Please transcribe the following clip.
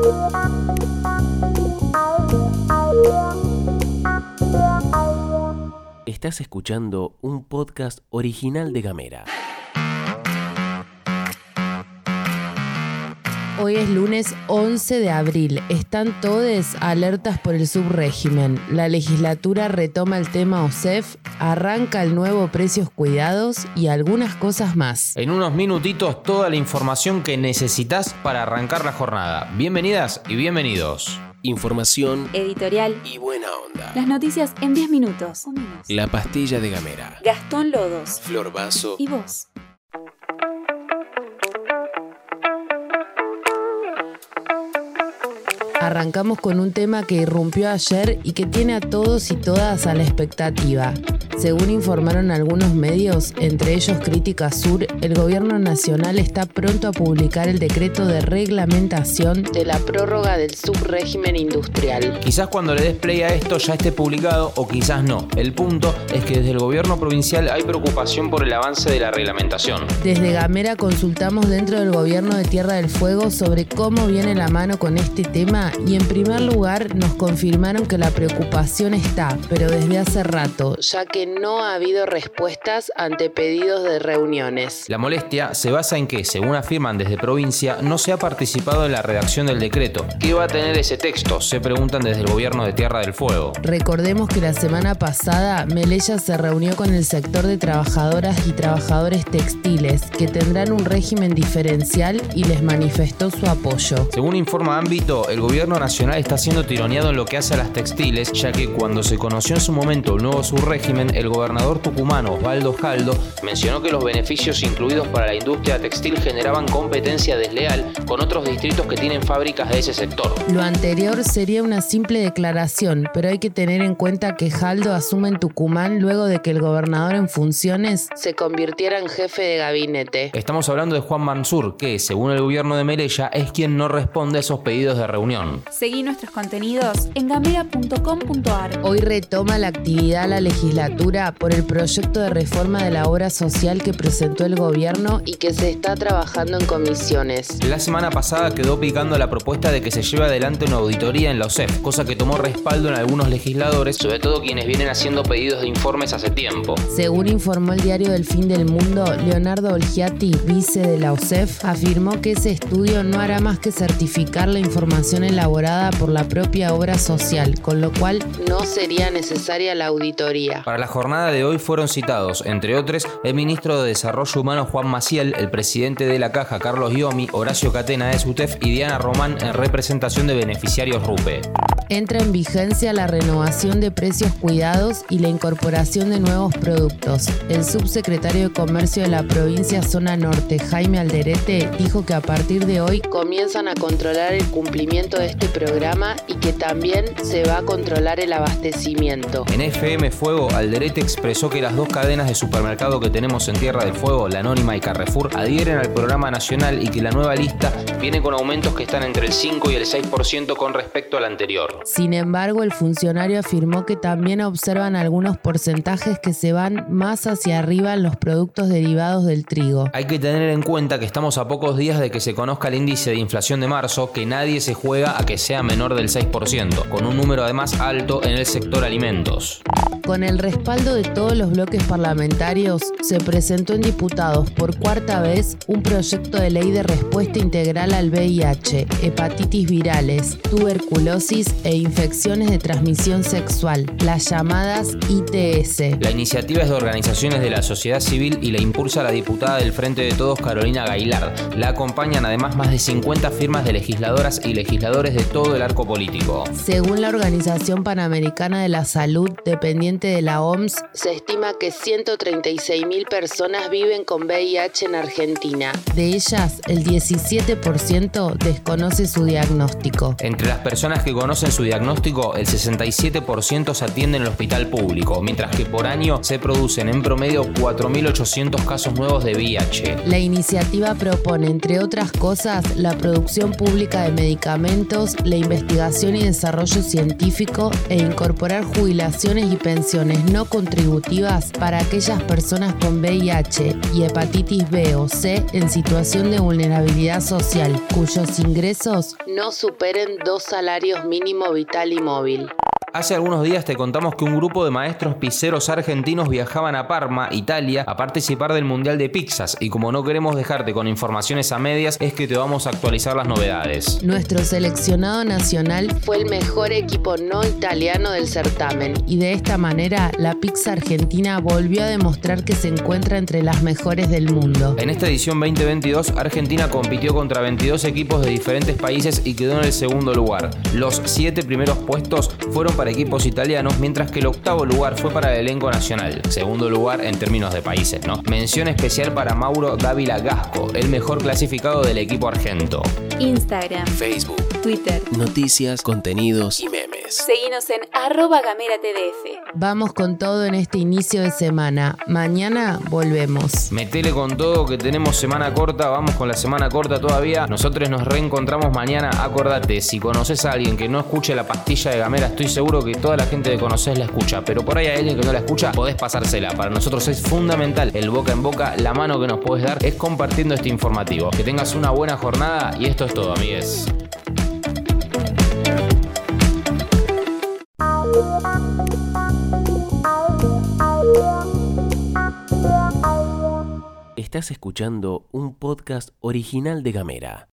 Estás escuchando un podcast original de Gamera. Hoy es lunes 11 de abril. Están todos alertas por el subrégimen. La legislatura retoma el tema OSEF, arranca el nuevo Precios Cuidados y algunas cosas más. En unos minutitos toda la información que necesitas para arrancar la jornada. Bienvenidas y bienvenidos. Información, editorial y buena onda. Las noticias en 10 minutos. La pastilla de Gamera. Gastón Lodos. Flor Vaso. Y vos. Arrancamos con un tema que irrumpió ayer y que tiene a todos y todas a la expectativa. Según informaron algunos medios, entre ellos Crítica Sur, el gobierno nacional está pronto a publicar el decreto de reglamentación de la prórroga del subrégimen industrial. Quizás cuando le des play a esto ya esté publicado o quizás no. El punto es que desde el gobierno provincial hay preocupación por el avance de la reglamentación. Desde Gamera consultamos dentro del gobierno de Tierra del Fuego sobre cómo viene la mano con este tema y en primer lugar nos confirmaron que la preocupación está, pero desde hace rato, ya que no ha habido respuestas ante pedidos de reuniones. La molestia se basa en que, según afirman desde provincia, no se ha participado en la redacción del decreto. ¿Qué va a tener ese texto?, se preguntan desde el gobierno de Tierra del Fuego. Recordemos que la semana pasada Melella se reunió con el sector de trabajadoras y trabajadores textiles, que tendrán un régimen diferencial y les manifestó su apoyo. Según informa Ámbito, el gobierno nacional está siendo tironeado en lo que hace a las textiles, ya que cuando se conoció en su momento el nuevo subrégimen, el gobernador tucumano Osvaldo Jaldo mencionó que los beneficios incluidos para la industria textil generaban competencia desleal con otros distritos que tienen fábricas de ese sector. Lo anterior sería una simple declaración, pero hay que tener en cuenta que Jaldo asume en Tucumán luego de que el gobernador en funciones se convirtiera en jefe de gabinete. Estamos hablando de Juan Mansur, que, según el gobierno de Melella, es quien no responde a esos pedidos de reunión. Seguí nuestros contenidos en gamera.com.ar. Hoy retoma la actividad la legislatura por el proyecto de reforma de la obra social que presentó el gobierno y que se está trabajando en comisiones. La semana pasada quedó picando la propuesta de que se lleve adelante una auditoría en la OSEF, cosa que tomó respaldo en algunos legisladores, sobre todo quienes vienen haciendo pedidos de informes hace tiempo. Según informó el diario del Fin del Mundo, Leonardo Olgiati, vice de la OSEF, afirmó que ese estudio no hará más que certificar la información elaborada por la propia obra social, con lo cual no sería necesaria la auditoría. Para la jornada de hoy fueron citados, entre otros, el ministro de Desarrollo Humano Juan Maciel, el presidente de la Caja Carlos Iomi, Horacio Catena de SUTEF y Diana Román en representación de beneficiarios RUPE. Entra en vigencia la renovación de precios cuidados y la incorporación de nuevos productos. El subsecretario de Comercio de la provincia Zona Norte, Jaime Alderete, dijo que a partir de hoy comienzan a controlar el cumplimiento de este programa y que también se va a controlar el abastecimiento. En FM Fuego, Alderete expresó que las dos cadenas de supermercado que tenemos en Tierra del Fuego, La Anónima y Carrefour, adhieren al programa nacional y que la nueva lista viene con aumentos que están entre el 5 y el 6% con respecto al anterior. Sin embargo, el funcionario afirmó que también observan algunos porcentajes que se van más hacia arriba en los productos derivados del trigo. Hay que tener en cuenta que estamos a pocos días de que se conozca el índice de inflación de marzo, que nadie se juega a que sea menor del 6%, con un número además alto en el sector alimentos. Con el respaldo de todos los bloques parlamentarios, se presentó en diputados por cuarta vez un proyecto de ley de respuesta integral al VIH, hepatitis virales, tuberculosis e infecciones de transmisión sexual, las llamadas ITS. La iniciativa es de organizaciones de la sociedad civil y la impulsa la diputada del Frente de Todos, Carolina Gailard. La acompañan además más de 50 firmas de legisladoras y legisladores de todo el arco político. Según la Organización Panamericana de la Salud, dependiente de la OMS, se estima que 136.000 personas viven con VIH en Argentina. De ellas, el 17% desconoce su diagnóstico. Entre las personas que conocen su diagnóstico, el 67% se atiende en el hospital público, mientras que por año se producen en promedio 4.800 casos nuevos de VIH. La iniciativa propone, entre otras cosas, la producción pública de medicamentos, la investigación y desarrollo científico e incorporar jubilaciones y pensiones no contributivas para aquellas personas con VIH y hepatitis B o C en situación de vulnerabilidad social, cuyos ingresos no superen 2 salarios mínimo vital y móvil. Hace algunos días te contamos que un grupo de maestros pizzeros argentinos viajaban a Parma, Italia, a participar del Mundial de Pizzas, y como no queremos dejarte con informaciones a medias, es que te vamos a actualizar las novedades. Nuestro seleccionado nacional fue el mejor equipo no italiano del certamen, y de esta manera la pizza argentina volvió a demostrar que se encuentra entre las mejores del mundo. En esta edición 2022, Argentina compitió contra 22 equipos de diferentes países y quedó en el segundo lugar. Los 7 primeros puestos fueron para equipos italianos, mientras que el octavo lugar fue para el elenco nacional, segundo lugar en términos de países, ¿no? Mención especial para Mauro Dávila Gasco, el mejor clasificado del equipo argento. Instagram, Facebook, Twitter, noticias, contenidos y memes. seguinos en @GameraTDF. Vamos con todo en este inicio de semana. Mañana volvemos. Metele con todo que tenemos semana corta, vamos con la semana corta todavía. Nosotros nos reencontramos mañana. Acordate, si conoces a alguien que no escuche la pastilla de Gamera, estoy seguro que toda la gente que conoces la escucha, pero por ahí hay alguien que no la escucha, podés pasársela. Para nosotros es fundamental el boca en boca. La mano que nos podés dar es compartiendo este informativo. Que tengas una buena jornada y esto es todo, amigues. Estás escuchando un podcast original de Gamera.